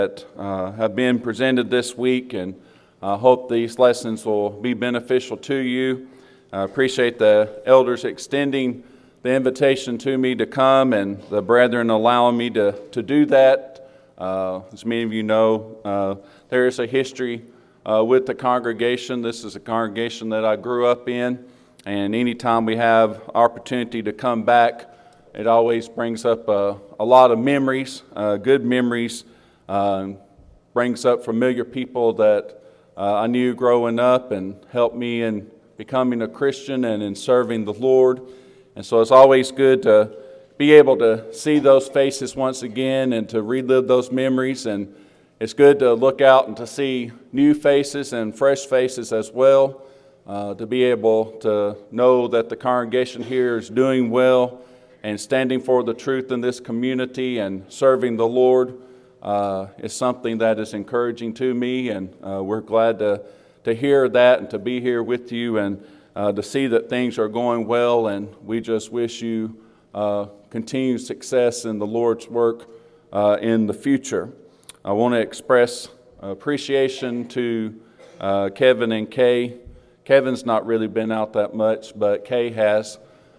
that have been presented this week, and I hope these lessons will be beneficial to you. I appreciate the elders extending the invitation to me to come and the brethren allowing me to do that. As many of you know, there is a history with the congregation. This is a congregation that I grew up in, and anytime we have opportunity to come back, it always brings up a lot of memories, good memories, brings up familiar people that I knew growing up and helped me in becoming a Christian and in serving the Lord. And so it's always good to be able to see those faces once again and to relive those memories. And it's good to look out and to see new faces and fresh faces as well, to be able to know that the congregation here is doing well and standing for the truth in this community and serving the Lord is something that is encouraging to me, and we're glad to hear that and to be here with you and to see that things are going well, and we just wish you continued success in the Lord's work in the future. I want to express appreciation to Kevin and Kay. Kevin's not really been out that much, but Kay has.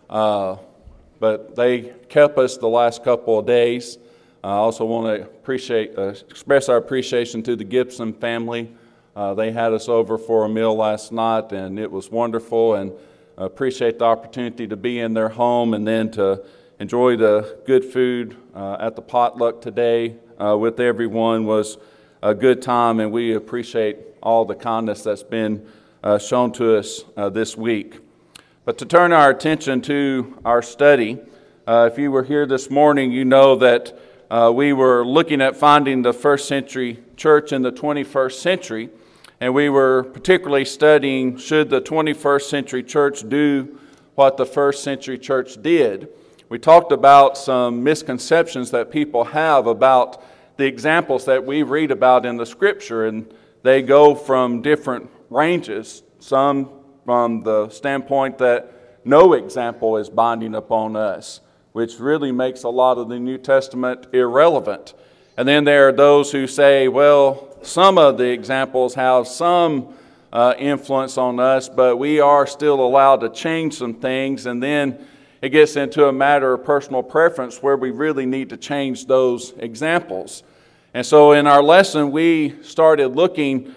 But they kept us the last couple of days. I also want to express our appreciation to the Gibson family. They had us over for a meal last night, and it was wonderful, and I appreciate the opportunity to be in their home and then to enjoy the good food at the potluck today with everyone. Was a good time, and we appreciate all the kindness that's been shown to us this week. But to turn our attention to our study, if you were here this morning, you know that we were looking at finding the first century church in the 21st century, and we were particularly studying, should the 21st century church do what the first century church did? We talked about some misconceptions that people have about the examples that we read about in the Scripture, and they go from different ranges. Some from the standpoint that no example is binding upon us, which really makes a lot of the New Testament irrelevant. And then there are those who say, well, some of the examples have some influence on us, but we are still allowed to change some things. And then it gets into a matter of personal preference where we really need to change those examples. And so in our lesson, we started looking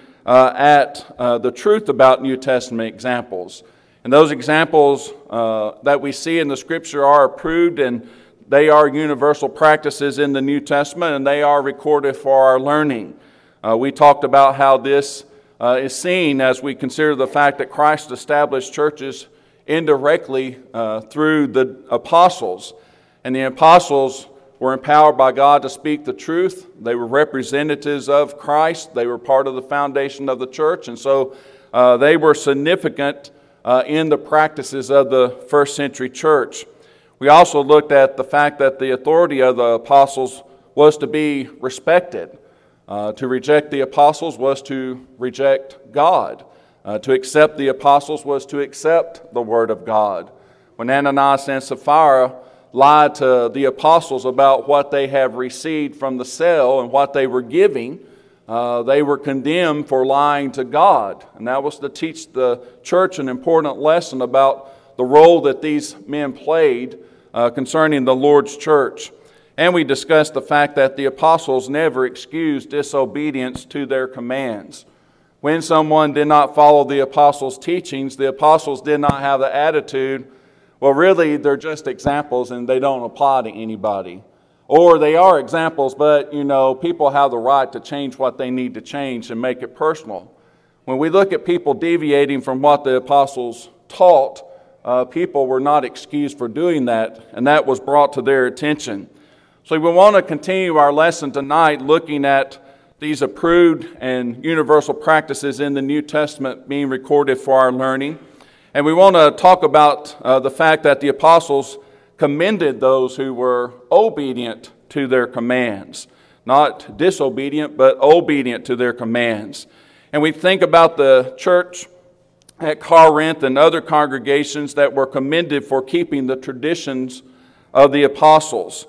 at the truth about New Testament examples. And those examples that we see in the Scripture are approved, and they are universal practices in the New Testament, and they are recorded for our learning. We talked about how this is seen as we consider the fact that Christ established churches indirectly through the apostles. And the apostles were empowered by God to speak the truth. They were representatives of Christ. They were part of the foundation of the church. And so they were significant in the practices of the first century church. We also looked at the fact that the authority of the apostles was to be respected. To reject the apostles was to reject God. To accept the apostles was to accept the word of God. When Ananias and Sapphira lied to the apostles about what they have received from the cell and what they were giving, they were condemned for lying to God. And that was to teach the church an important lesson about the role that these men played concerning the Lord's church. And we discussed the fact that the apostles never excused disobedience to their commands. When someone did not follow the apostles' teachings, the apostles did not have the attitude, well, really, they're just examples and they don't apply to anybody. Or they are examples, but, people have the right to change what they need to change and make it personal. When we look at people deviating from what the apostles taught, people were not excused for doing that, and that was brought to their attention. So we want to continue our lesson tonight looking at these approved and universal practices in the New Testament being recorded for our learning. And we want to talk about the fact that the apostles commended those who were obedient to their commands. Not disobedient, but obedient to their commands. And we think about the church at Corinth and other congregations that were commended for keeping the traditions of the apostles.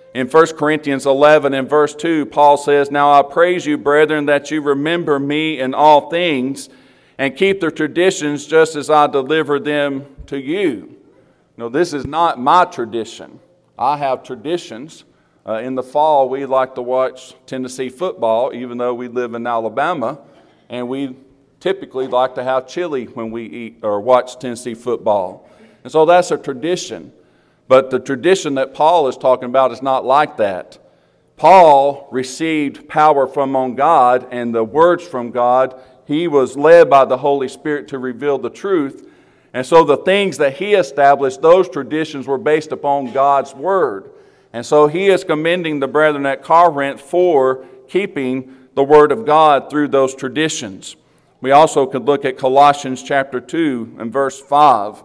In 1 Corinthians 11 and verse 2, Paul says, "Now I praise you, brethren, that you remember me in all things, and keep the traditions just as I delivered them to you." No, this is not my tradition. I have traditions. In the fall, we like to watch Tennessee football, even though we live in Alabama, and we typically like to have chili when we eat or watch Tennessee football. And so that's a tradition. But the tradition that Paul is talking about is not like that. Paul received power from on God and the words from God. He was led by the Holy Spirit to reveal the truth. And so the things that he established, those traditions were based upon God's word. And so he is commending the brethren at Corinth for keeping the word of God through those traditions. We also could look at Colossians chapter 2 and verse 5.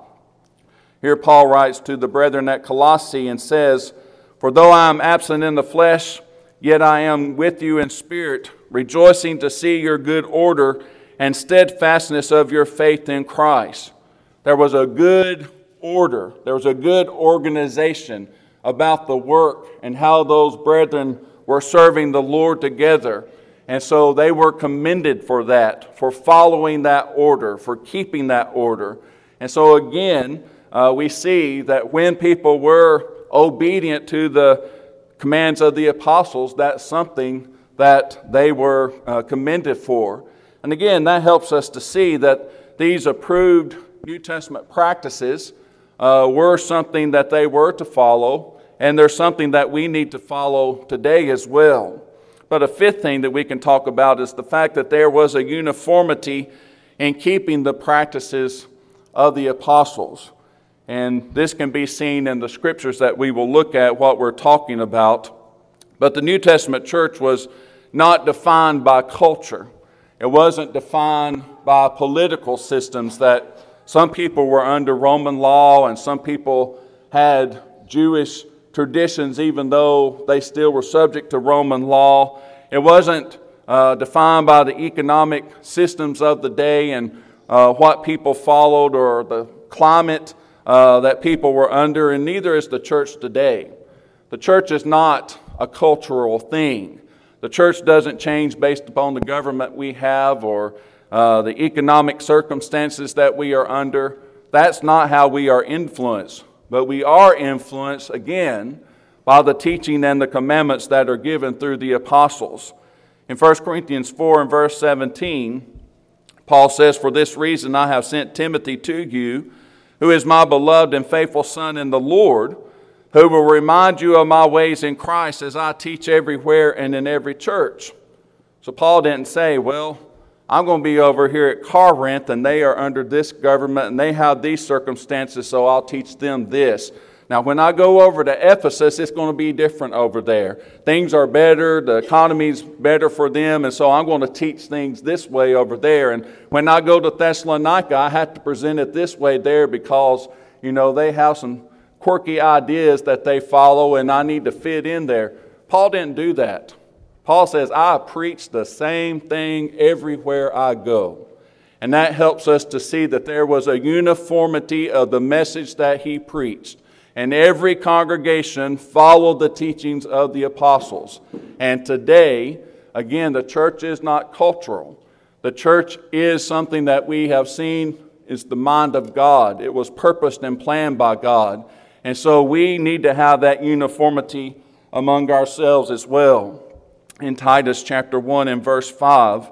Here Paul writes to the brethren at Colossae and says, "For though I am absent in the flesh, yet I am with you in spirit, rejoicing to see your good order and steadfastness of your faith in Christ." There was a good order. There was a good organization about the work and how those brethren were serving the Lord together. And so they were commended for that, for following that order, for keeping that order. And so again, we see that when people were obedient to the commands of the apostles, that's something that they were commended for. And again, that helps us to see that these approved New Testament practices were something that they were to follow, and they're something that we need to follow today as well. But a fifth thing that we can talk about is the fact that there was a uniformity in keeping the practices of the apostles. And this can be seen in the scriptures that we will look at what we're talking about. But the New Testament church was not defined by culture. It wasn't defined by political systems that some people were under Roman law and some people had Jewish traditions even though they still were subject to Roman law. It wasn't defined by the economic systems of the day and what people followed or the climate that people were under, and neither is the church today. The church is not a cultural thing. The church doesn't change based upon the government we have or the economic circumstances that we are under. That's not how we are influenced. But we are influenced, again, by the teaching and the commandments that are given through the apostles. In 1 Corinthians 4 and verse 17, Paul says, "For this reason I have sent Timothy to you, who is my beloved and faithful son in the Lord, who will remind you of my ways in Christ as I teach everywhere and in every church." So Paul didn't say, well, I'm going to be over here at Corinth and they are under this government and they have these circumstances, so I'll teach them this. Now, when I go over to Ephesus, it's going to be different over there. Things are better, the economy's better for them, and so I'm going to teach things this way over there. And when I go to Thessalonica, I have to present it this way there because, they have some quirky ideas that they follow and I need to fit in there. Paul didn't do that. Paul says, I preach the same thing everywhere I go. And that helps us to see that there was a uniformity of the message that he preached. And every congregation followed the teachings of the apostles. And today, again, the church is not cultural. The church is something that we have seen is the mind of God. It was purposed and planned by God. And so we need to have that uniformity among ourselves as well. In Titus chapter 1 and verse 5,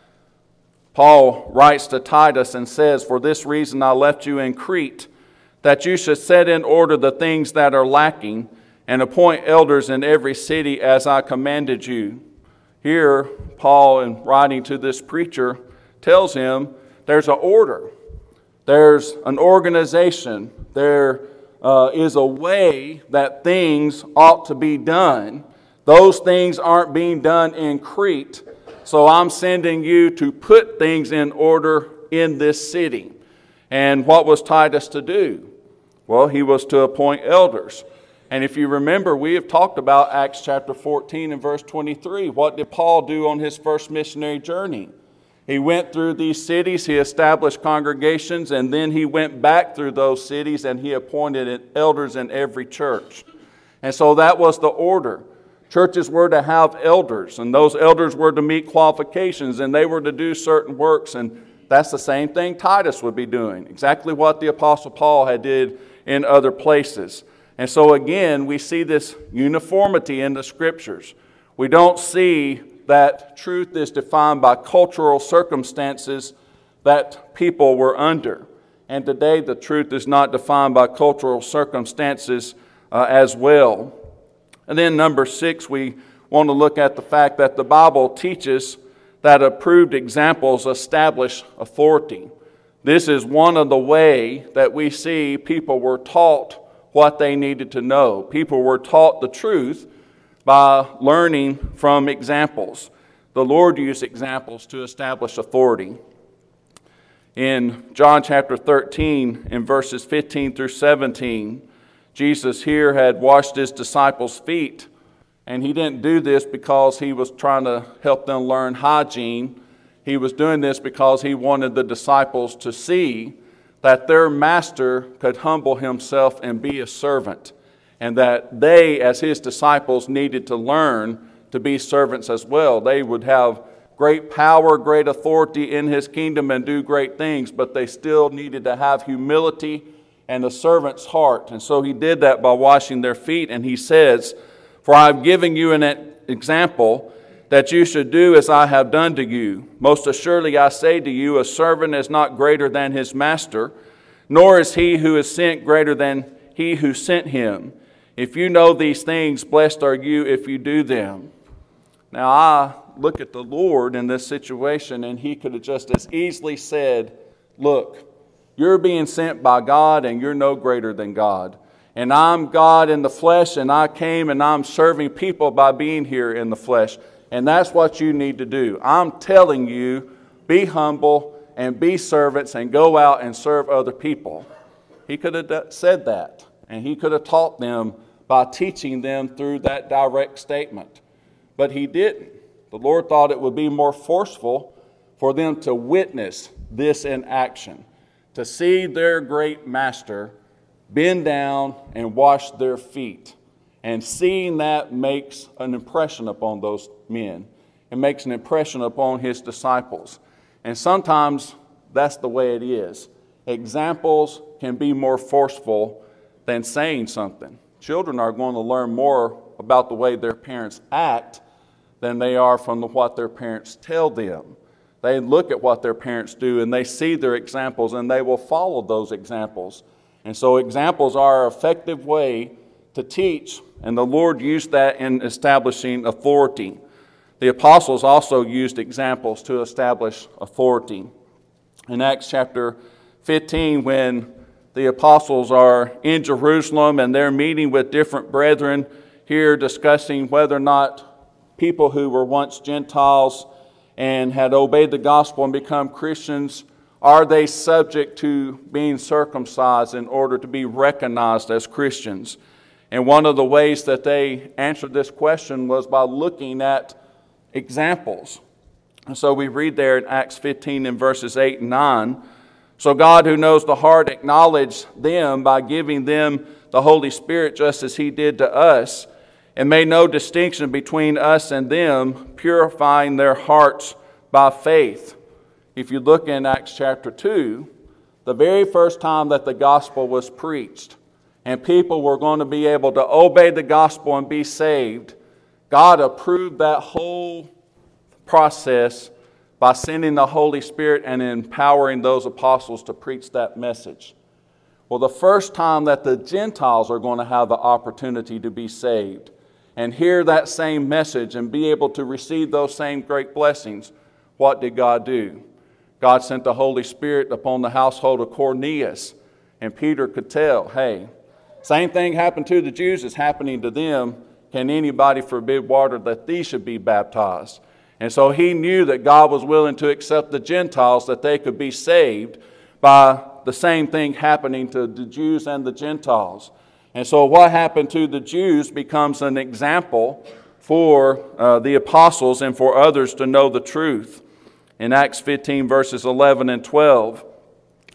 Paul writes to Titus and says, "For this reason I left you in Crete, that you should set in order the things that are lacking, and appoint elders in every city as I commanded you." Here, Paul, in writing to this preacher, tells him there's an order. There's an organization. There is a way that things ought to be done. Those things aren't being done in Crete, so I'm sending you to put things in order in this city. And what was Titus to do? Well, he was to appoint elders. And if you remember, we have talked about Acts chapter 14 and verse 23. What did Paul do on his first missionary journey? He went through these cities, he established congregations, and then he went back through those cities and he appointed elders in every church. And so that was the order. Churches were to have elders, and those elders were to meet qualifications, and they were to do certain works. And that's the same thing Titus would be doing, exactly what the Apostle Paul had did in other places. And so again, we see this uniformity in the Scriptures. We don't see that truth is defined by cultural circumstances that people were under. And today the truth is not defined by cultural circumstances as well. And then number 6, we want to look at the fact that the Bible teaches that approved examples establish authority. This is one of the ways that we see people were taught what they needed to know. People were taught the truth by learning from examples. The Lord used examples to establish authority. In John chapter 13, in verses 15 through 17, Jesus here had washed his disciples' feet, and he didn't do this because he was trying to help them learn hygiene. He was doing this because he wanted the disciples to see that their master could humble himself and be a servant, and that they, as his disciples, needed to learn to be servants as well. They would have great power, great authority in his kingdom and do great things, but they still needed to have humility and a servant's heart. And so he did that by washing their feet. And he says, "For I have given you an example that you should do as I have done to you. Most assuredly I say to you, a servant is not greater than his master, nor is he who is sent greater than he who sent him. If you know these things, blessed are you if you do them." Now I look at the Lord in this situation, and he could have just as easily said, "Look, you're being sent by God, and you're no greater than God. And I'm God in the flesh, and I came and I'm serving people by being here in the flesh. And that's what you need to do. I'm telling you, be humble and be servants and go out and serve other people." He could have said that, and he could have taught them by teaching them through that direct statement. But he didn't. The Lord thought it would be more forceful for them to witness this in action, to see their great master bend down and wash their feet. And seeing that makes an impression upon those men. It makes an impression upon his disciples. And sometimes that's the way it is. Examples can be more forceful than saying something. Children are going to learn more about the way their parents act than they are from what their parents tell them. They look at what their parents do and they see their examples and they will follow those examples. And so examples are an effective way to teach, and the Lord used that in establishing authority. The apostles also used examples to establish authority. In Acts chapter 15, when the apostles are in Jerusalem and they're meeting with different brethren here discussing whether or not people who were once Gentiles and had obeyed the gospel and become Christians, are they subject to being circumcised in order to be recognized as Christians? And one of the ways that they answered this question was by looking at examples. And so we read there in Acts 15 in verses 8 and 9, "So God, who knows the heart, acknowledged them by giving them the Holy Spirit just as he did to us, and made no distinction between us and them, purifying their hearts by faith." If you look in Acts chapter 2, the very first time that the gospel was preached and people were going to be able to obey the gospel and be saved, God approved that whole process by sending the Holy Spirit and empowering those apostles to preach that message. Well, the first time that the Gentiles are going to have the opportunity to be saved and hear that same message and be able to receive those same great blessings, what did God do? God sent the Holy Spirit upon the household of Cornelius, and Peter could tell, hey, same thing happened to the Jews is happening to them. Can anybody forbid water that these should be baptized? And so he knew that God was willing to accept the Gentiles, that they could be saved by the same thing happening to the Jews and the Gentiles. And so what happened to the Jews becomes an example for the apostles and for others to know the truth. In Acts 15 verses 11 and 12, it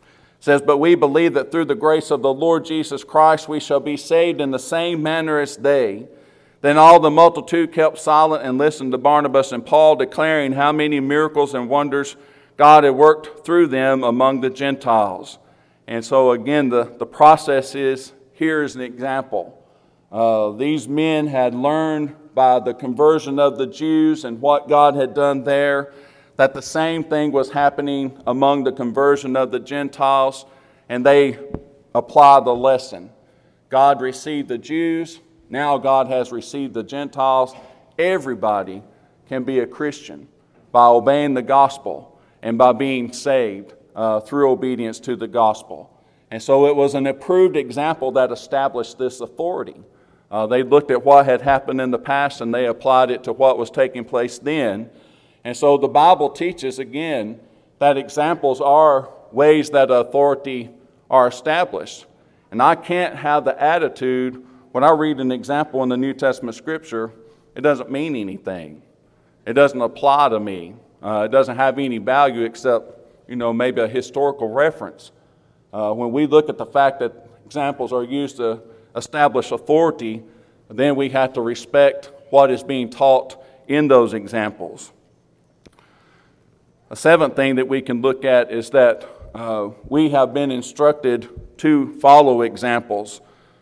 says, "But we believe that through the grace of the Lord Jesus Christ we shall be saved in the same manner as they." Then all the multitude kept silent and listened to Barnabas and Paul, declaring how many miracles and wonders God had worked through them among the Gentiles. And so again, the process is, here's an example. These men had learned by the conversion of the Jews and what God had done there, that the same thing was happening among the conversion of the Gentiles, and they apply the lesson. God received the Jews, now God has received the Gentiles. Everybody can be a Christian by obeying the gospel and by being saved through obedience to the gospel. And so it was an approved example that established this authority. They looked at what had happened in the past and they applied it to what was taking place then. And so the Bible teaches, again, that examples are ways that authority are established. And I can't have the attitude, when I read an example in the New Testament Scripture, it doesn't mean anything. It doesn't apply to me. It doesn't have any value except, maybe a historical reference. When we look at the fact that examples are used to establish authority, then we have to respect what is being taught in those examples. A seventh thing that we can look at is that we have been instructed to follow examples.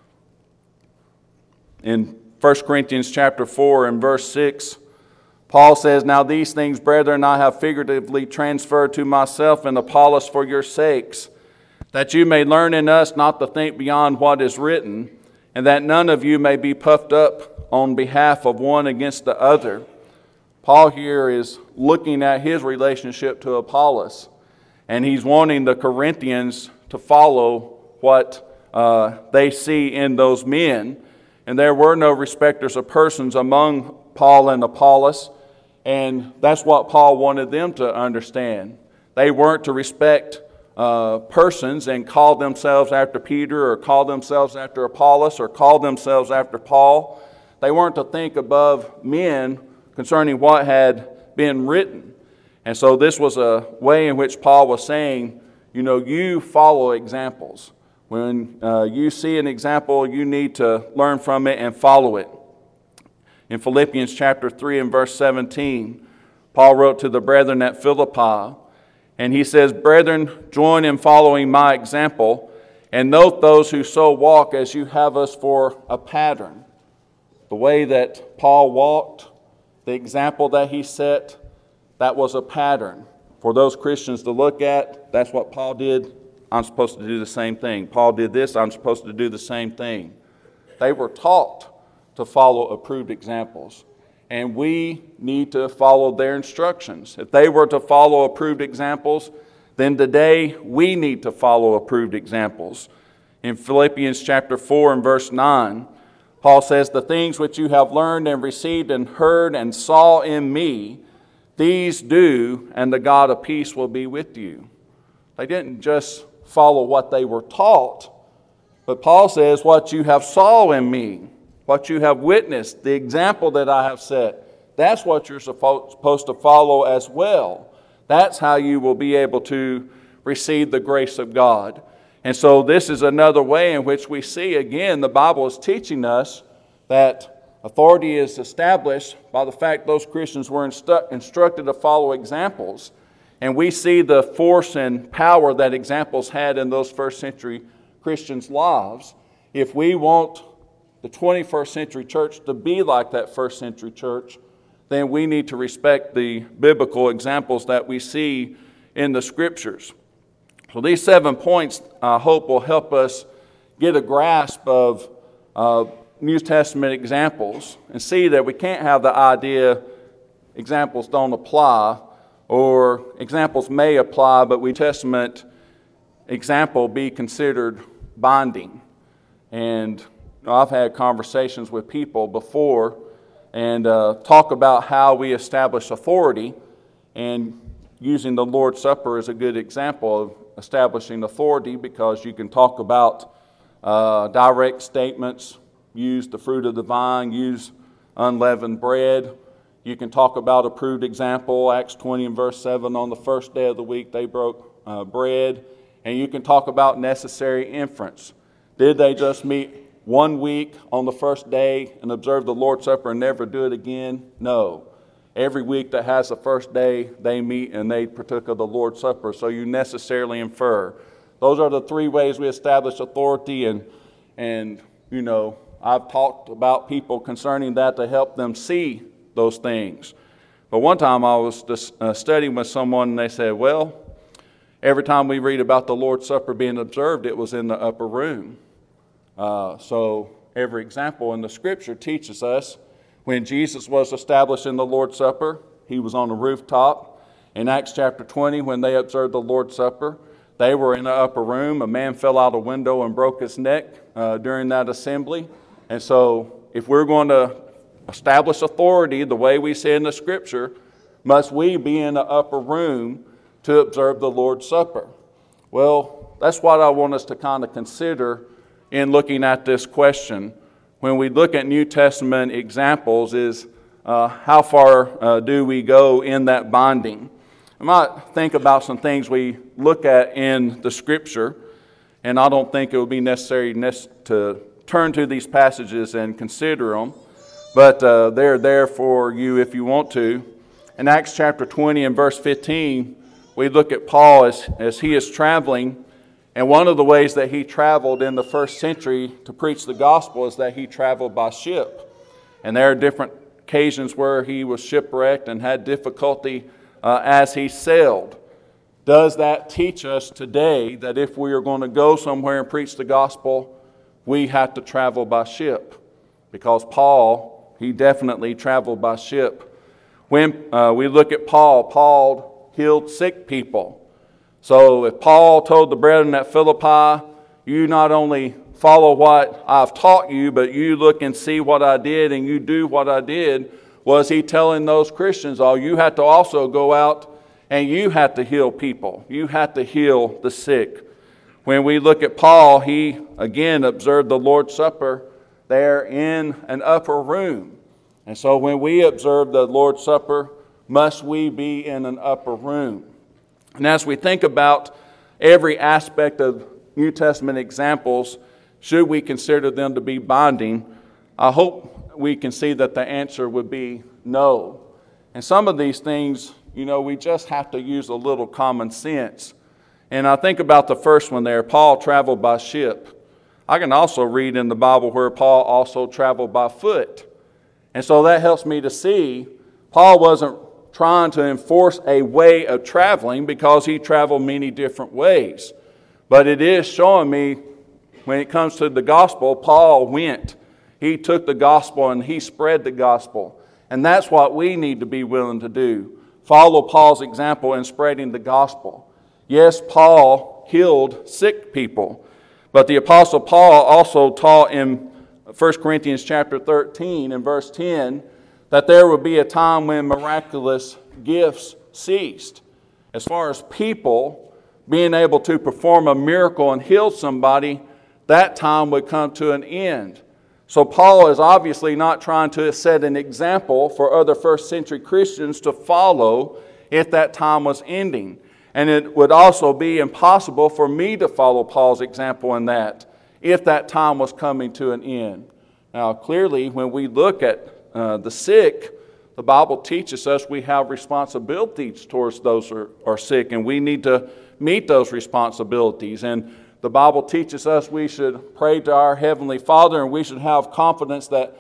In 1 Corinthians chapter 4 and verse 6, Paul says, "Now these things, brethren, I have figuratively transferred to myself and Apollos for your sakes, that you may learn in us not to think beyond what is written, and that none of you may be puffed up on behalf of one against the other." Paul here is looking at his relationship to Apollos, and he's wanting the Corinthians to follow what they see in those men. And there were no respecters of persons among Paul and Apollos, and that's what Paul wanted them to understand. They weren't to respect persons and call themselves after Peter or call themselves after Apollos or call themselves after Paul. They weren't to think above men concerning what had been written. And so this was a way in which Paul was saying, you follow examples. When you see an example, you need to learn from it and follow it. In Philippians chapter 3 and verse 17, Paul wrote to the brethren at Philippi, and he says, "Brethren, join in following my example, and note those who so walk as you have us for a pattern." The way that Paul walked, the example that he set, that was a pattern for those Christians to look at. That's what Paul did. I'm supposed to do the same thing. Paul did this. I'm supposed to do the same thing. They were taught to follow approved examples, and we need to follow their instructions. If they were to follow approved examples, then today we need to follow approved examples. In Philippians chapter 4 and verse 9, Paul says, "The things which you have learned and received and heard and saw in me, these do, and the God of peace will be with you." They didn't just follow what they were taught, but Paul says, what you have saw in me, what you have witnessed, the example that I have set, that's what you're supposed to follow as well. That's how you will be able to receive the grace of God. And so this is another way in which we see, again, the Bible is teaching us that authority is established by the fact those Christians were instructed to follow examples. And we see the force and power that examples had in those first century Christians' lives. If we want the 21st century church to be like that first century church, then we need to respect the biblical examples that we see in the Scriptures. So these 7 points, I hope, will help us get a grasp of New Testament examples and see that we can't have the idea examples don't apply, or examples may apply, but New Testament example be considered binding. And I've had conversations with people before and talk about how we establish authority, and using the Lord's Supper is a good example of establishing authority, because you can talk about direct statements, use the fruit of the vine, use unleavened bread. You can talk about approved example, Acts 20 and verse 7, on the first day of the week they broke bread, And you can talk about necessary inference. Did they just meet 1 week on the first day and observe the Lord's Supper and never do it again? No. Every week that has the first day, they meet and they partook of the Lord's Supper. So you necessarily infer. Those are the three ways we establish authority. And you know, I've talked about people concerning that to help them see those things. But one time I was just studying with someone and they said, well, every time we read about the Lord's Supper being observed, it was in the upper room. So every example in the Scripture teaches us when Jesus was established in the Lord's Supper, he was on the rooftop. In Acts chapter 20, when they observed the Lord's Supper, they were in the upper room. A man fell out a window and broke his neck during that assembly. And so if we're going to establish authority the way we say in the Scripture, must we be in the upper room to observe the Lord's Supper? Well, that's what I want us to kind of consider in looking at this question. When we look at New Testament examples is how far do we go in that bonding? I might think about some things we look at in the Scripture, and I don't think it would be necessary to turn to these passages and consider them, but they're there for you if you want to. In Acts chapter 20 and verse 15, we look at Paul as he is traveling, and one of the ways that he traveled in the first century to preach the gospel is that he traveled by ship. And there are different occasions where he was shipwrecked and had difficulty as he sailed. Does that teach us today that if we are going to go somewhere and preach the gospel, we have to travel by ship? Because Paul, he definitely traveled by ship. When we look at Paul healed sick people. So if Paul told the brethren at Philippi, you not only follow what I've taught you, but you look and see what I did and you do what I did, was he telling those Christians, oh, you have to also go out and you have to heal people. You have to heal the sick. When we look at Paul, he again observed the Lord's Supper there in an upper room. And so when we observe the Lord's Supper, must we be in an upper room? And as we think about every aspect of New Testament examples, should we consider them to be binding? I hope we can see that the answer would be no. And some of these things, you know, we just have to use a little common sense. And I think about the first one there, Paul traveled by ship. I can also read in the Bible where Paul also traveled by foot. And so that helps me to see Paul wasn't trying to enforce a way of traveling because he traveled many different ways. But it is showing me when it comes to the gospel, Paul went. He took the gospel and he spread the gospel. And that's what we need to be willing to do. Follow Paul's example in spreading the gospel. Yes, Paul healed sick people. But the Apostle Paul also taught in 1 Corinthians chapter 13 and verse 10 that there would be a time when miraculous gifts ceased. As far as people being able to perform a miracle and heal somebody, that time would come to an end. So Paul is obviously not trying to set an example for other first century Christians to follow if that time was ending. And it would also be impossible for me to follow Paul's example in that if that time was coming to an end. Now clearly when we look at the sick, the Bible teaches us we have responsibilities towards those who are sick, and we need to meet those responsibilities. And the Bible teaches us we should pray to our Heavenly Father, and we should have confidence that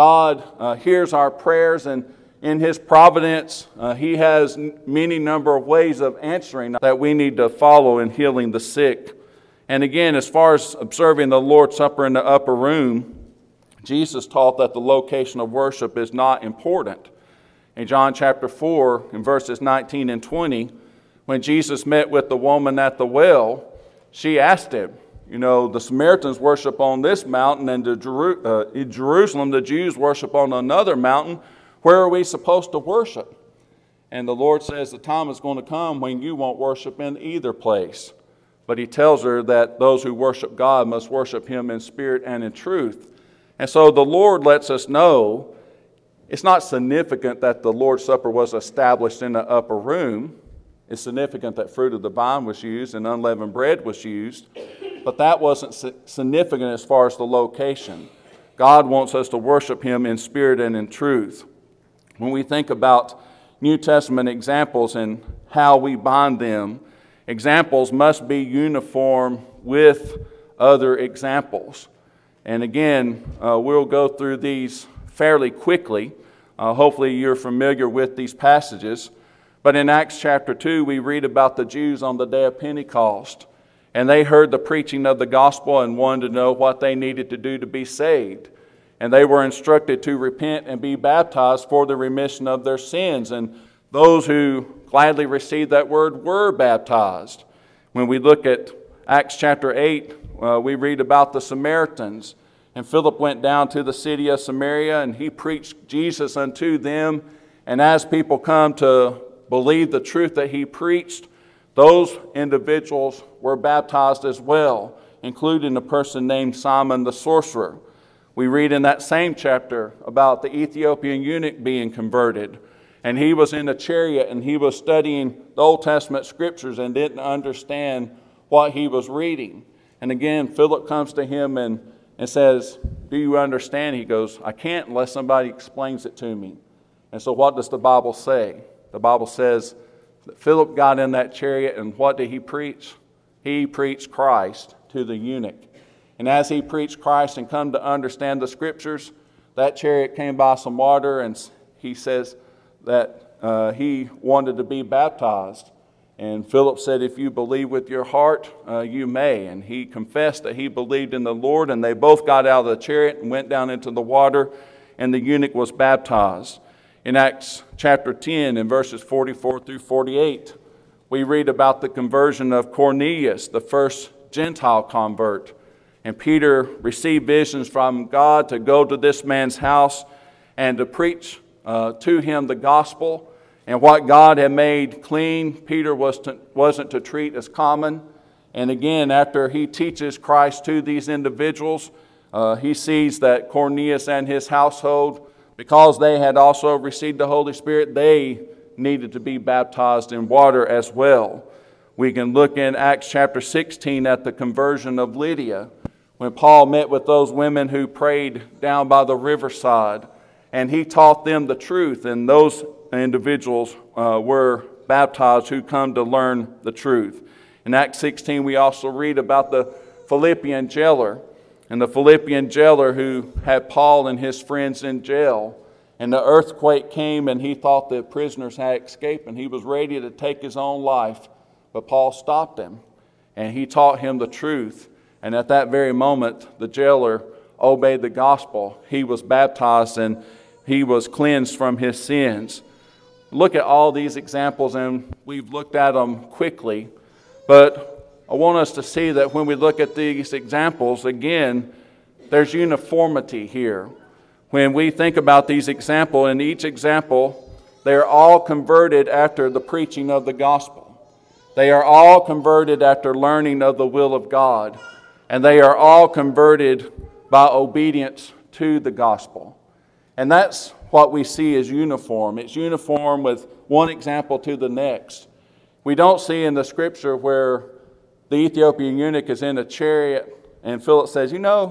God hears our prayers, and in His providence, He has many number of ways of answering that we need to follow in healing the sick. And again, as far as observing the Lord's Supper in the upper room, Jesus taught that the location of worship is not important. In John chapter 4, in verses 19 and 20, when Jesus met with the woman at the well, she asked him, you know, the Samaritans worship on this mountain, and in Jerusalem the Jews worship on another mountain. Where are we supposed to worship? And the Lord says the time is going to come when you won't worship in either place. But He tells her that those who worship God must worship Him in spirit and in truth. And so the Lord lets us know it's not significant that the Lord's Supper was established in the upper room. It's significant that fruit of the vine was used and unleavened bread was used, but that wasn't significant as far as the location. God wants us to worship Him in spirit and in truth. When we think about New Testament examples and how we bind them, examples must be uniform with other examples. And again, we'll go through these fairly quickly. Hopefully you're familiar with these passages. But in Acts chapter 2, we read about the Jews on the day of Pentecost. And they heard the preaching of the gospel and wanted to know what they needed to do to be saved. And they were instructed to repent and be baptized for the remission of their sins. And those who gladly received that word were baptized. When we look at Acts chapter 8, we read about the Samaritans. And Philip went down to the city of Samaria, and he preached Jesus unto them. And as people come to believe the truth that he preached, those individuals were baptized as well, including a person named Simon the sorcerer. We read in that same chapter about the Ethiopian eunuch being converted. And he was in a chariot and he was studying the Old Testament scriptures and didn't understand what he was reading. And again, Philip comes to him and says, "Do you understand?" He goes, "I can't unless somebody explains it to me." And so what does the Bible say? The Bible says that Philip got in that chariot, and what did he preach? He preached Christ to the eunuch. And as he preached Christ and come to understand the scriptures, that chariot came by some water, and he says that he wanted to be baptized. And Philip said, "If you believe with your heart, you may." And he confessed that he believed in the Lord, and they both got out of the chariot and went down into the water, and the eunuch was baptized. In Acts chapter 10, in verses 44 through 48, we read about the conversion of Cornelius, the first Gentile convert. And Peter received visions from God to go to this man's house and to preach to him the gospel. And what God had made clean, Peter wasn't to treat as common. And again, after he teaches Christ to these individuals, he sees that Cornelius and his household, because they had also received the Holy Spirit, they needed to be baptized in water as well. We can look in Acts chapter 16 at the conversion of Lydia, when Paul met with those women who prayed down by the riverside, and he taught them the truth, and those individuals were baptized who come to learn the truth. In Acts 16, we also read about the Philippian jailer, and the Philippian jailer who had Paul and his friends in jail. And the earthquake came, and he thought the prisoners had escaped, and he was ready to take his own life. But Paul stopped him, and he taught him the truth. And at that very moment, the jailer obeyed the gospel. He was baptized, and he was cleansed from his sins. Look at all these examples, and we've looked at them quickly. But I want us to see that when we look at these examples, again, there's uniformity here. When we think about these examples, in each example, they're all converted after the preaching of the gospel. They are all converted after learning of the will of God. And they are all converted by obedience to the gospel. And that's what we see as uniform. It's uniform with one example to the next. We don't see in the scripture where the Ethiopian eunuch is in a chariot and Philip says,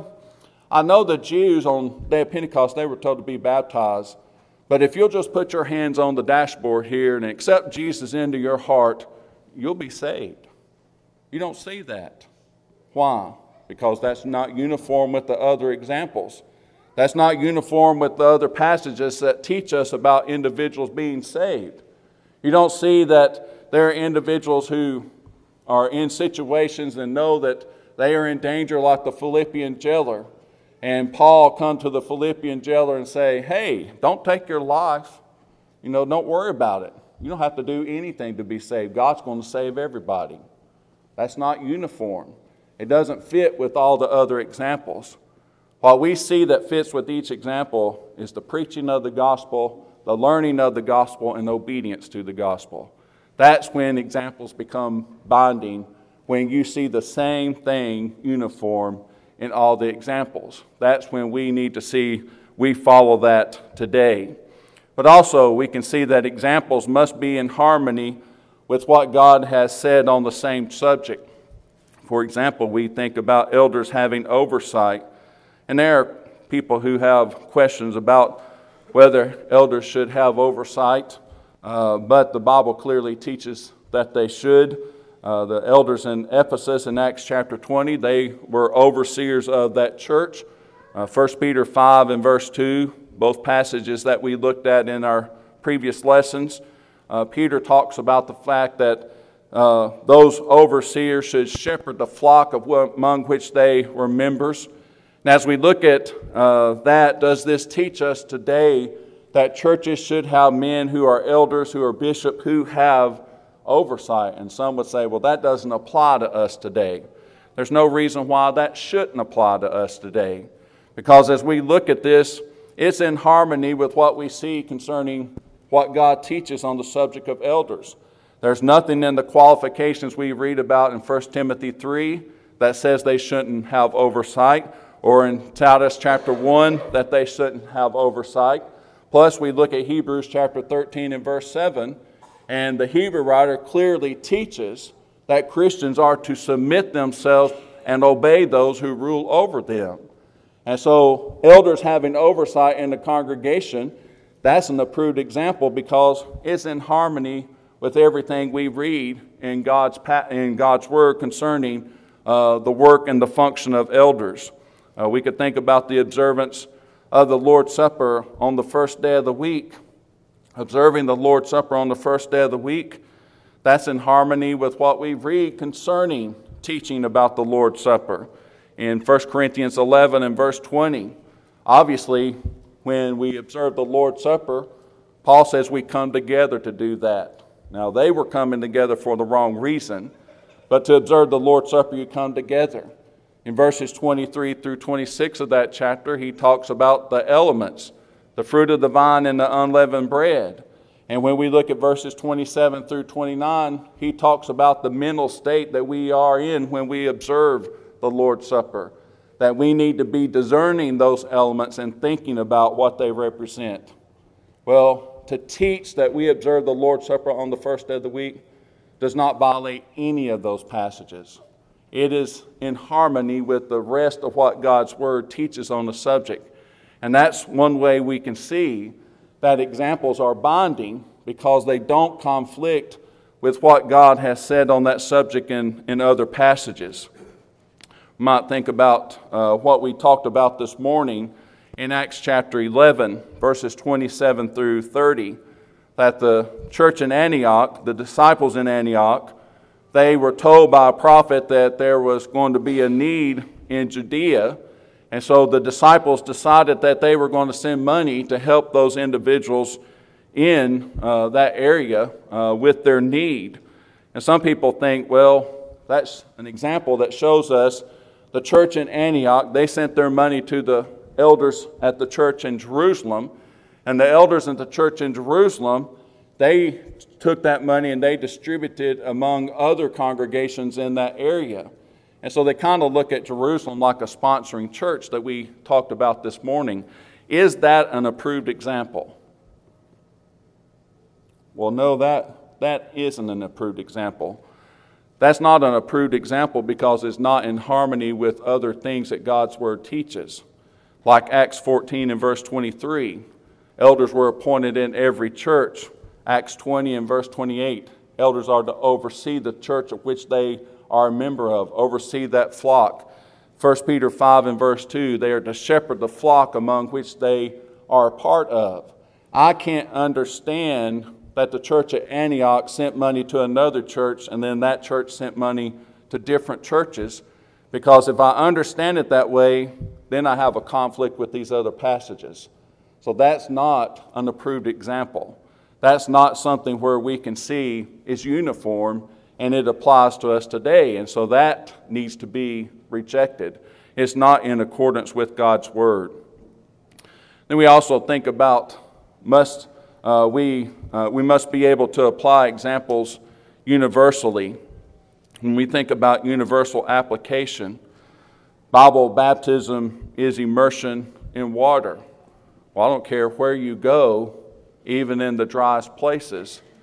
I know the Jews on the day of Pentecost, they were told to be baptized. But if you'll just put your hands on the dashboard here and accept Jesus into your heart, you'll be saved. You don't see that. Why? Because that's not uniform with the other examples. That's not uniform with the other passages that teach us about individuals being saved. You don't see that there are individuals who are in situations and know that they are in danger, like the Philippian jailer. And Paul come to the Philippian jailer and say, hey, don't take your life. Don't worry about it. You don't have to do anything to be saved. God's going to save everybody. That's not uniform. It doesn't fit with all the other examples. What we see that fits with each example is the preaching of the gospel, the learning of the gospel, and obedience to the gospel. That's when examples become binding, when you see the same thing uniform in all the examples. That's when we need to see we follow that today. But also we can see that examples must be in harmony with what God has said on the same subject. For example, we think about elders having oversight, and there are people who have questions about whether elders should have oversight, but the Bible clearly teaches that they should. The elders in Ephesus in Acts chapter 20, they were overseers of that church. 1 Peter 5 and verse 2, both passages that we looked at in our previous lessons, Peter talks about the fact that those overseers should shepherd the flock among which they were members. And as we look at that, does this teach us today that churches should have men who are elders, who are bishops, who have oversight? And some would say, well, that doesn't apply to us today. There's no reason why that shouldn't apply to us today. Because as we look at this, it's in harmony with what we see concerning what God teaches on the subject of elders. There's nothing in the qualifications we read about in 1 Timothy 3 that says they shouldn't have oversight, or in Titus chapter 1 that they shouldn't have oversight. Plus, we look at Hebrews chapter 13 and verse 7, and the Hebrew writer clearly teaches that Christians are to submit themselves and obey those who rule over them. And so, elders having oversight in the congregation, that's an approved example because it's in harmony with everything we read in God's Word concerning the work and the function of elders. We could think about the observance of the Lord's Supper on the first day of the week. Observing the Lord's Supper on the first day of the week, that's in harmony with what we read concerning teaching about the Lord's Supper. In 1 Corinthians 11 and verse 20, obviously, when we observe the Lord's Supper, Paul says we come together to do that. Now, they were coming together for the wrong reason, but to observe the Lord's Supper, you come together. In verses 23 through 26 of that chapter, he talks about the elements, the fruit of the vine and the unleavened bread. And when we look at verses 27 through 29, he talks about the mental state that we are in when we observe the Lord's Supper, that we need to be discerning those elements and thinking about what they represent. Well, to teach that we observe the Lord's Supper on the first day of the week does not violate any of those passages. It is in harmony with the rest of what God's Word teaches on the subject. And that's one way we can see that examples are binding because they don't conflict with what God has said on that subject in other passages. We might think about what we talked about this morning in Acts chapter 11, verses 27 through 30, that the church in Antioch, the disciples in Antioch, they were told by a prophet that there was going to be a need in Judea, and so the disciples decided that they were going to send money to help those individuals in that area with their need. And some people think, well, that's an example that shows us the church in Antioch, they sent their money to the elders at the church in Jerusalem, and the elders at the church in Jerusalem, they took that money and they distributed among other congregations in that area. And so they kind of look at Jerusalem like a sponsoring church that we talked about this morning. Is that an approved example? Well, no, that isn't an approved example. That's not an approved example because it's not in harmony with other things that God's Word teaches. Like Acts 14 and verse 23, elders were appointed in every church. Acts 20 and verse 28, elders are to oversee the church of which they are a member of, oversee that flock. 1 Peter 5 and verse 2, they are to shepherd the flock among which they are a part of. I can't understand that the church at Antioch sent money to another church and then that church sent money to different churches, because if I understand it that way, then I have a conflict with these other passages. So that's not an approved example. That's not something where we can see is uniform and it applies to us today. And so that needs to be rejected. It's not in accordance with God's Word. Then we also think about we must be able to apply examples universally. When we think about universal application, Bible baptism is immersion in water. Well, I don't care where you go, even in the driest places,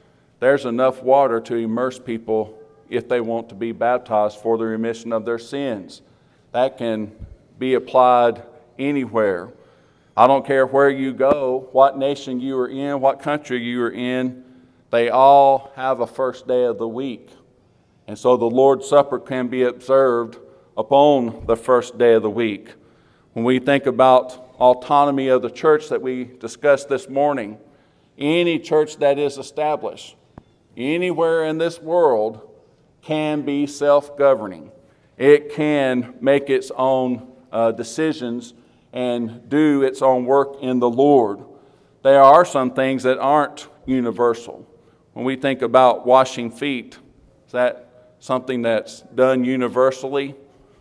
there's enough water to immerse people if they want to be baptized for the remission of their sins. That can be applied anywhere. I don't care where you go, what nation you are in, what country you are in, they all have a first day of the week. And so the Lord's Supper can be observed upon the first day of the week. When we think about autonomy of the church that we discussed this morning, any church that is established anywhere in this world can be self-governing. It can make its own decisions and do its own work in the Lord. There are some things that aren't universal. When we think about washing feet, is that something that's done universally?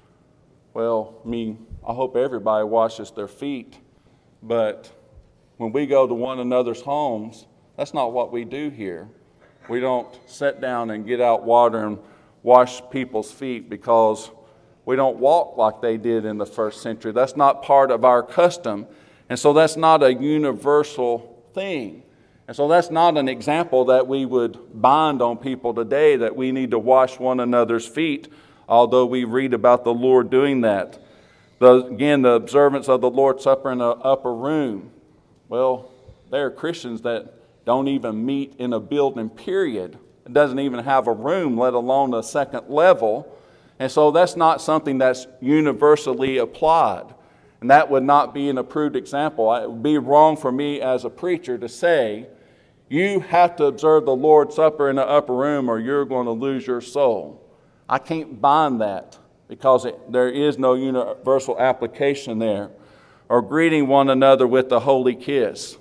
Well, I hope everybody washes their feet, but when we go to one another's homes, that's not what we do here. We don't sit down and get out water and wash people's feet because we don't walk like they did in the first century. That's not part of our custom. And so that's not a universal thing. And so that's not an example that we would bind on people today, that we need to wash one another's feet, although we read about the Lord doing that. Again, the observance of the Lord's Supper in the upper room. Well, there are Christians that don't even meet in a building, period. It doesn't even have a room, let alone a second level. And so that's not something that's universally applied. And that would not be an approved example. It would be wrong for me as a preacher to say, you have to observe the Lord's Supper in the upper room or you're going to lose your soul. I can't bind that because there is no universal application there. Or greeting one another with the holy kiss.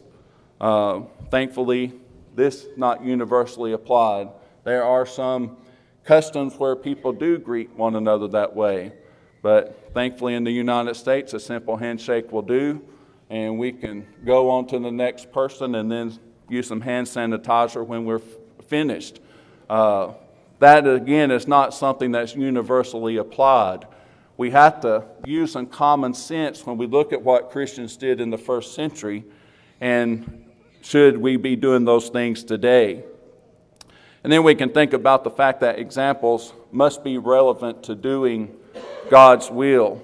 Thankfully, this is not universally applied. There are some customs where people do greet one another that way. But thankfully in the United States, a simple handshake will do, and we can go on to the next person and then use some hand sanitizer when we're finished. That, again, is not something that's universally applied. We have to use some common sense when we look at what Christians did in the first century, and should we be doing those things today? And then we can think about the fact that examples must be relevant to doing God's will.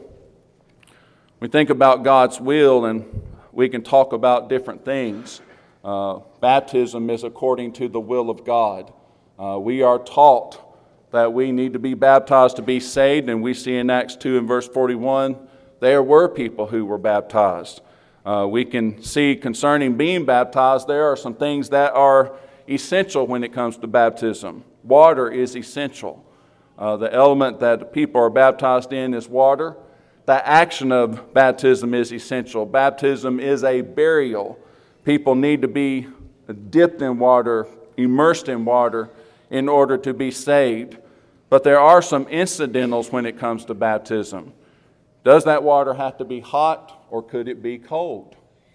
We think about God's will and we can talk about different things. Baptism is according to the will of God. We are taught that we need to be baptized to be saved, and we see in Acts 2 and verse 41, there were people who were baptized. We can see concerning being baptized, there are some things that are essential when it comes to baptism. Water is essential. The element that people are baptized in is water. The action of baptism is essential. Baptism is a burial. People need to be dipped in water, immersed in water, in order to be saved. But there are some incidentals when it comes to baptism. Does that water have to be hot or could it be cold?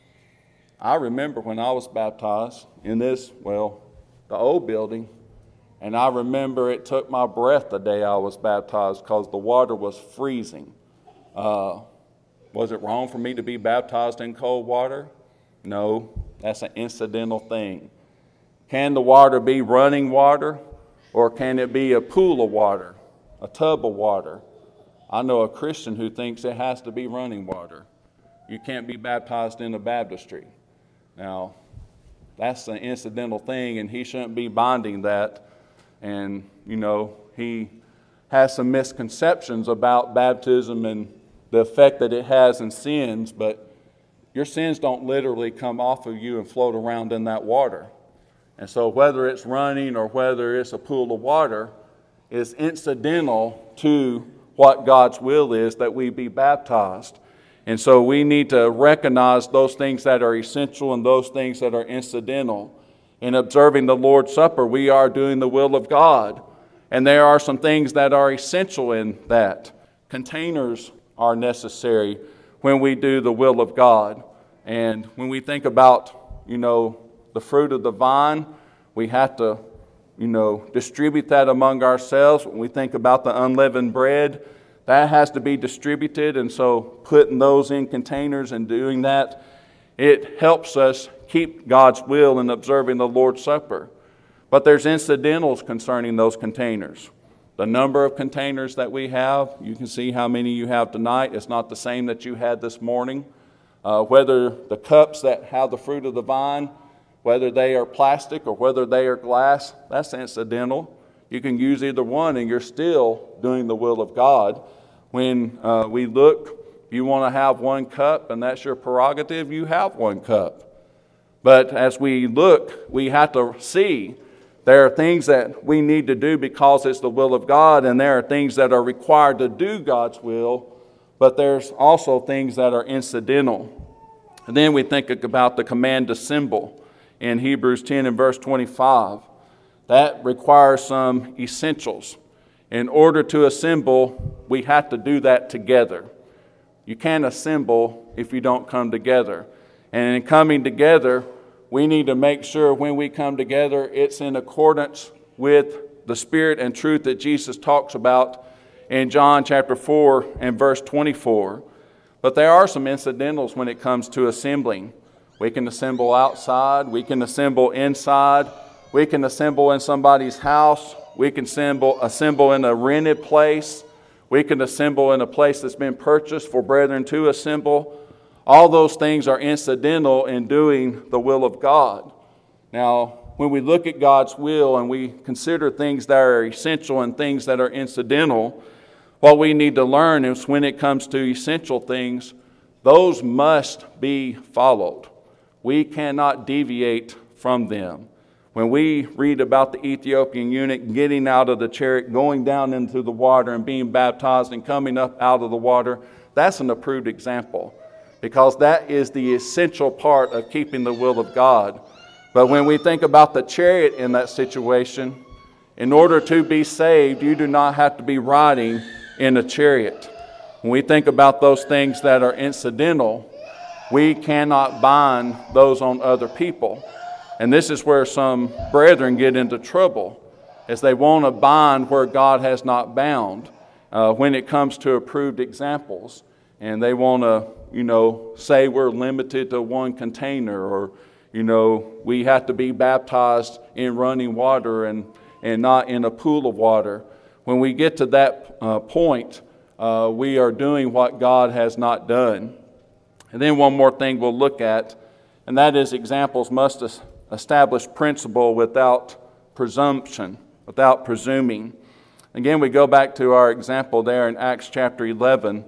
I remember when I was baptized in the old building, and I remember it took my breath the day I was baptized because the water was freezing. Was it wrong for me to be baptized in cold water? No, that's an incidental thing. Can the water be running water, or can it be a pool of water, a tub of water? I know a Christian who thinks it has to be running water. You can't be baptized in a baptistry. Now, that's an incidental thing, and he shouldn't be binding that. And, he has some misconceptions about baptism and the effect that it has in sins, but your sins don't literally come off of you and float around in that water. And so whether it's running or whether it's a pool of water is incidental to what God's will is, that we be baptized. And so we need to recognize those things that are essential and those things that are incidental. In observing the Lord's Supper, we are doing the will of God. And there are some things that are essential in that. Containers are necessary when we do the will of God. And when we think about, the fruit of the vine, we have to, distribute that among ourselves. When we think about the unleavened bread, that has to be distributed. And so putting those in containers and doing that, it helps us keep God's will in observing the Lord's Supper. But there's incidentals concerning those containers. The number of containers that we have, you can see how many you have tonight. It's not the same that you had this morning. Whether the cups that have the fruit of the vine, whether they are plastic or whether they are glass, that's incidental. You can use either one and you're still doing the will of God. When we look, you want to have one cup and that's your prerogative, you have one cup. But as we look, we have to see there are things that we need to do because it's the will of God, and there are things that are required to do God's will, but there's also things that are incidental. And then we think about the command to assemble in Hebrews 10 and verse 25. That requires some essentials. In order to assemble, we have to do that together. You can't assemble if you don't come together. And in coming together, we need to make sure when we come together, it's in accordance with the spirit and truth that Jesus talks about in John chapter 4 and verse 24. But there are some incidentals when it comes to assembling. We can assemble outside. We can assemble inside. We can assemble in somebody's house. We can assemble in a rented place. We can assemble in a place that's been purchased for brethren to assemble. All those things are incidental in doing the will of God. Now, when we look at God's will and we consider things that are essential and things that are incidental, what we need to learn is when it comes to essential things, those must be followed. We cannot deviate from them. When we read about the Ethiopian eunuch getting out of the chariot, going down into the water and being baptized and coming up out of the water, that's an approved example, because that is the essential part of keeping the will of God. But when we think about the chariot in that situation, in order to be saved, you do not have to be riding in a chariot. When we think about those things that are incidental, we cannot bind those on other people. And this is where some brethren get into trouble, as they want to bind where God has not bound when it comes to approved examples. And they want to, say we're limited to one container, or, we have to be baptized in running water and not in a pool of water. When we get to that point, we are doing what God has not done. And then one more thing we'll look at, and that is examples must establish principle without presumption, without presuming. Again, we go back to our example there in Acts chapter 11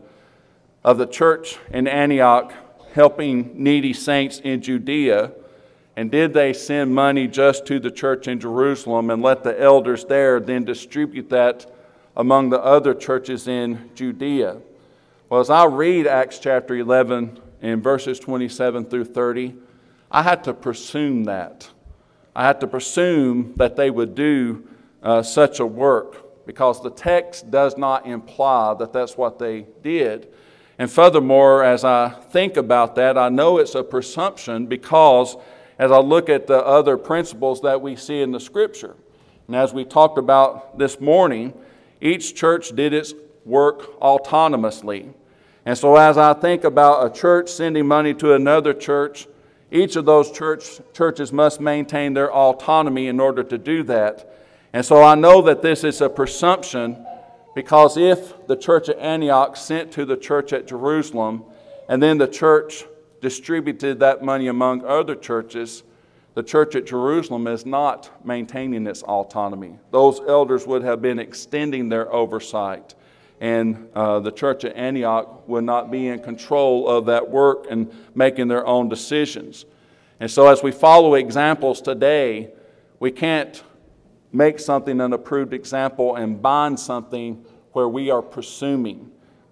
of the church in Antioch helping needy saints in Judea. And did they send money just to the church in Jerusalem and let the elders there then distribute that among the other churches in Judea? Well, as I read Acts chapter 11 in verses 27 through 30, I had to presume that. I had to presume that they would do such a work, because the text does not imply that that's what they did. And furthermore, as I think about that, I know it's a presumption, because as I look at the other principles that we see in the Scripture, and as we talked about this morning, each church did its work autonomously. And so as I think about a church sending money to another church, each of those churches must maintain their autonomy in order to do that. And so I know that this is a presumption, because if the church at Antioch sent to the church at Jerusalem, and then the church distributed that money among other churches, the church at Jerusalem is not maintaining its autonomy. Those elders would have been extending their oversight, and the church at Antioch would not be in control of that work and making their own decisions. And so as we follow examples today, we can't make something an approved example and bind something where we are presuming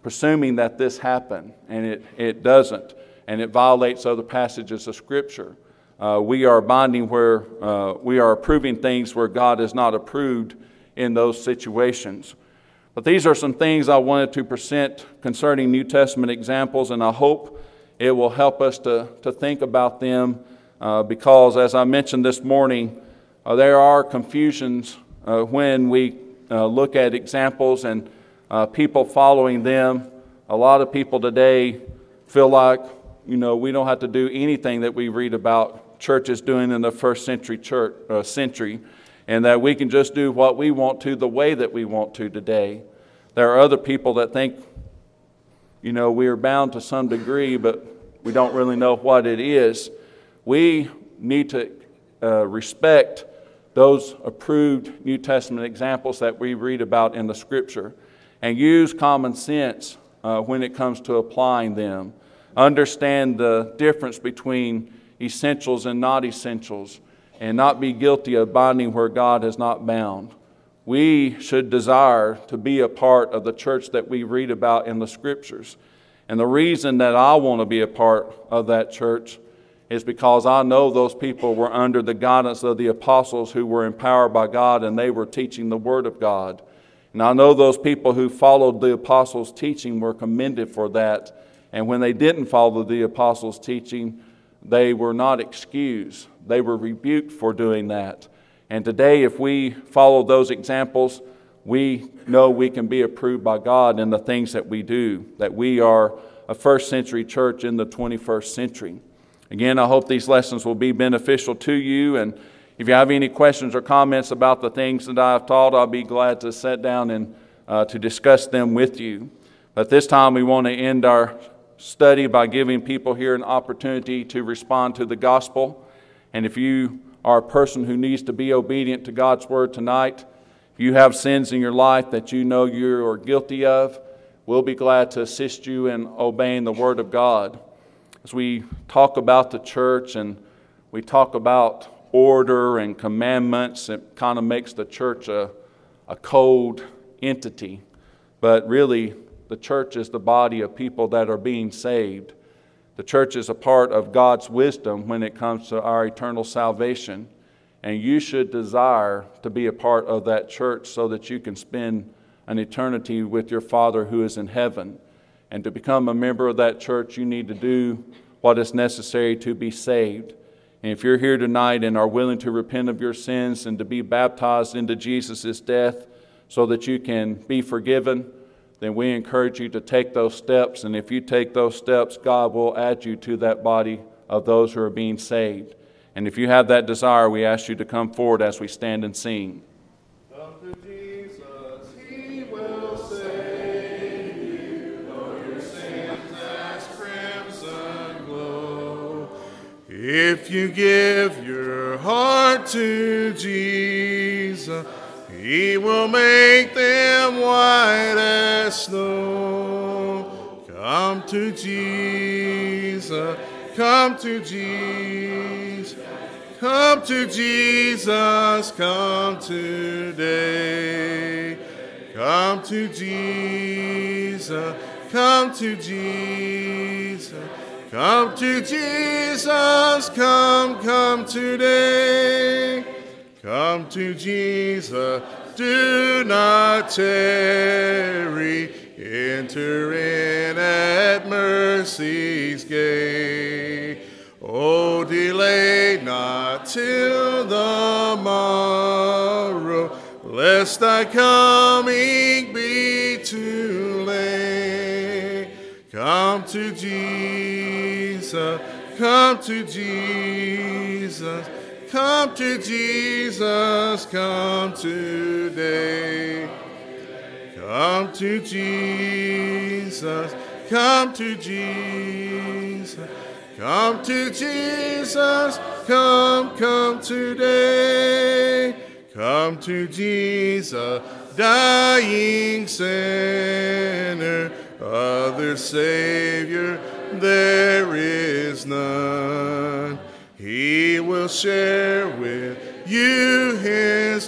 that this happened, and it doesn't, and it violates other passages of Scripture. We are binding where we are approving things where God has not approved in those situations. But these are some things I wanted to present concerning New Testament examples, and I hope it will help us to think about them, because as I mentioned this morning, there are confusions when we look at examples and people following them. A lot of people today feel like, we don't have to do anything that we read about churches doing in the first century. and that we can just do what we want to the way that we want to today. There are other people that think, we are bound to some degree, but we don't really know what it is. We need to respect those approved New Testament examples that we read about in the Scripture and use common sense when it comes to applying them. Understand the difference between essentials and not essentials, and not be guilty of binding where God has not bound. We should desire to be a part of the church that we read about in the Scriptures. And the reason that I want to be a part of that church is because I know those people were under the guidance of the apostles who were empowered by God, and they were teaching the Word of God. And I know those people who followed the apostles' teaching were commended for that. And when they didn't follow the apostles' teaching, they were not excused. They were rebuked for doing that. And today, if we follow those examples, we know we can be approved by God in the things that we do, that we are a first century church in the 21st century. Again, I hope these lessons will be beneficial to you. And if you have any questions or comments about the things that I have taught, I'll be glad to sit down and to discuss them with you. But this time, we want to end our study by giving people here an opportunity to respond to the gospel. And if you are a person who needs to be obedient to God's word tonight, if you have sins in your life that you know you are guilty of, we'll be glad to assist you in obeying the word of God. As we talk about the church and we talk about order and commandments, it kind of makes the church a cold entity. But really, the church is the body of people that are being saved. The church is a part of God's wisdom when it comes to our eternal salvation. And you should desire to be a part of that church so that you can spend an eternity with your Father who is in heaven. And to become a member of that church, you need to do what is necessary to be saved. And if you're here tonight and are willing to repent of your sins and to be baptized into Jesus' death so that you can be forgiven, then we encourage you to take those steps. And if you take those steps, God will add you to that body of those who are being saved. And if you have that desire, we ask you to come forward as we stand and sing. Come to Jesus, He will save you, though your sins as crimson glow. If you give your heart to Jesus, He will make them white as snow. Come to Jesus, come to Jesus, come to Jesus, come today. Come to Jesus, come to Jesus, come to Jesus, come today. Come to Jesus, do not tarry, enter in at mercy's gate. Oh, delay not till the morrow, lest thy coming be too late. Come to Jesus, come to Jesus, come to Jesus, come today. Come to Jesus, come to Jesus, come to Jesus, come today. Come to Jesus, dying sinner, other Savior there is none. He will share with you His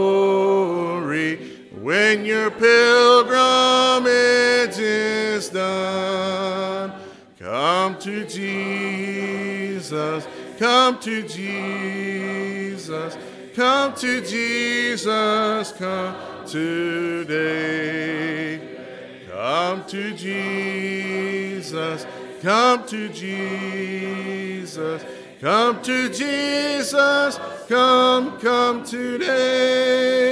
glory when your pilgrimage is done. Come to Jesus, come to Jesus, come to Jesus, come today. Come to Jesus, come to Jesus, come to Jesus, come today.